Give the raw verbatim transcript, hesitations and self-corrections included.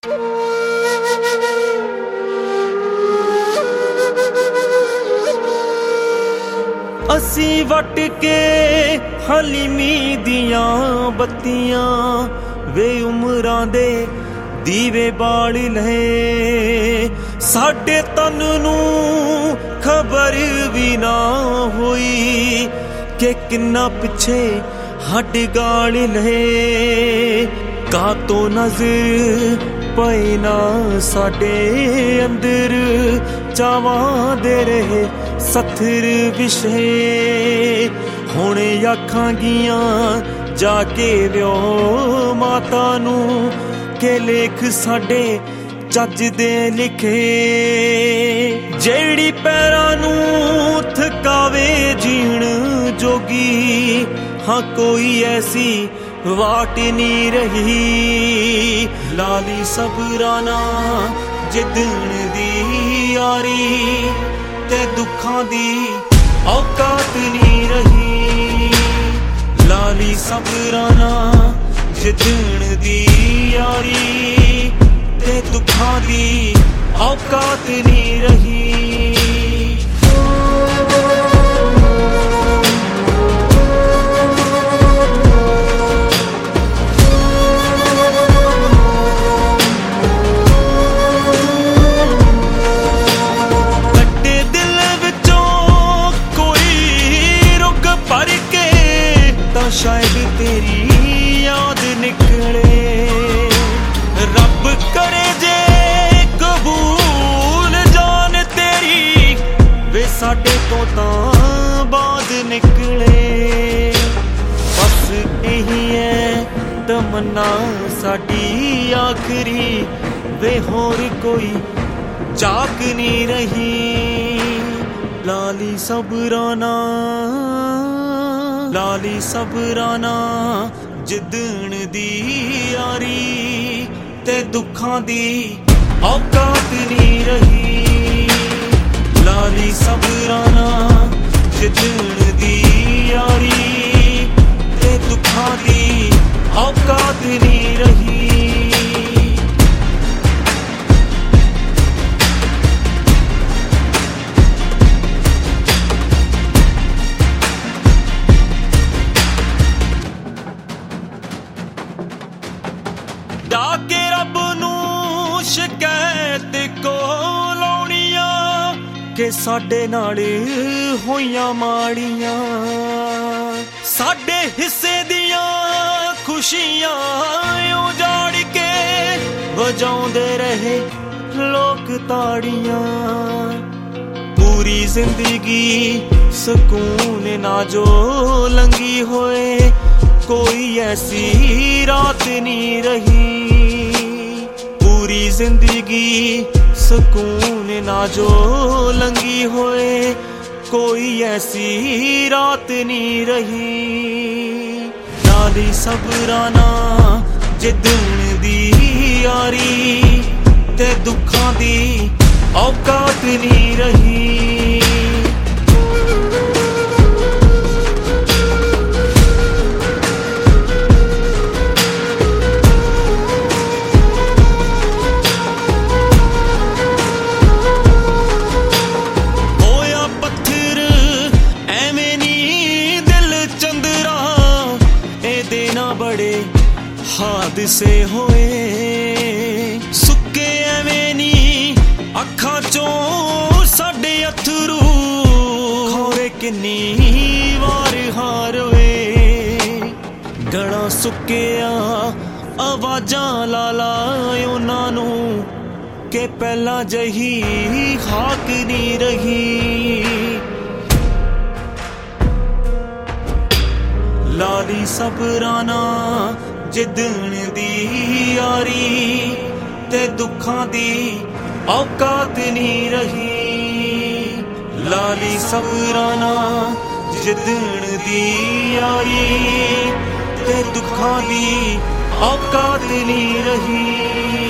असी वट के हलीमी दियां बत्तियां वे उमरां दे दीवे बाल ले साडे तन नू खबर भी ना होई के किन्ना पिछे हड गाल ले का तो नजर पए ना साडे अंदर चावां दे रहे सथर विछे हुणे आखांगियां जाके व्यो माता नू के लेख साडे जज दे लिखे जेड़ी पैरां नू थकावे जीण जोगी हाँ कोई ऐसी वाट नी रही लाली सबराना जिदण दी यारी ते दुखां दी औकात नी रही लाली सबराना जिदण दी यारी ते दुखां दी औकात नी रही शायद तेरी याद निकले रब करे जे कबूल जान तेरी वे साडे तो तां बाद निकले बस यही है तमन्ना साडी आखरी वे होर कोई चाक नहीं रही लाली सबराना लाली सबराना जिदण दी यारी ते दुखां दी औकात नी रही लाली सबराना जिदण दी यारी ते दुखां दी औकात नी रही डाके रब नू शिकायत को लाउणियां के साडे नाल होइयां माड़ियां साडे हिस्से दियां खुशियां उजाड़ के वजाउंदे रहे लोक ताड़ियां पूरी जिंदगी सुकून ना जो लंगी होए कोई ऐसी रात नहीं रही पूरी जिंदगी सुकून ना जो लंगी होए कोई ऐसी रात नहीं रही लाली सबराना जिदण दी यारी ते दुखां दी औकात नहीं रही बड़े हादसे होए सुके एवें नी अखां चों साडे अथरू खोरे किन्नी वार हार होए गला सुक्किया आवाजां ला ला उन्हां नू के पहला जही खाक नी रही लाली सबराना जिदण दी यारी ते दुखां दी औकात नी रही लाली सबराना जिदण दी यारी ते दुखां दी औकात नी रही।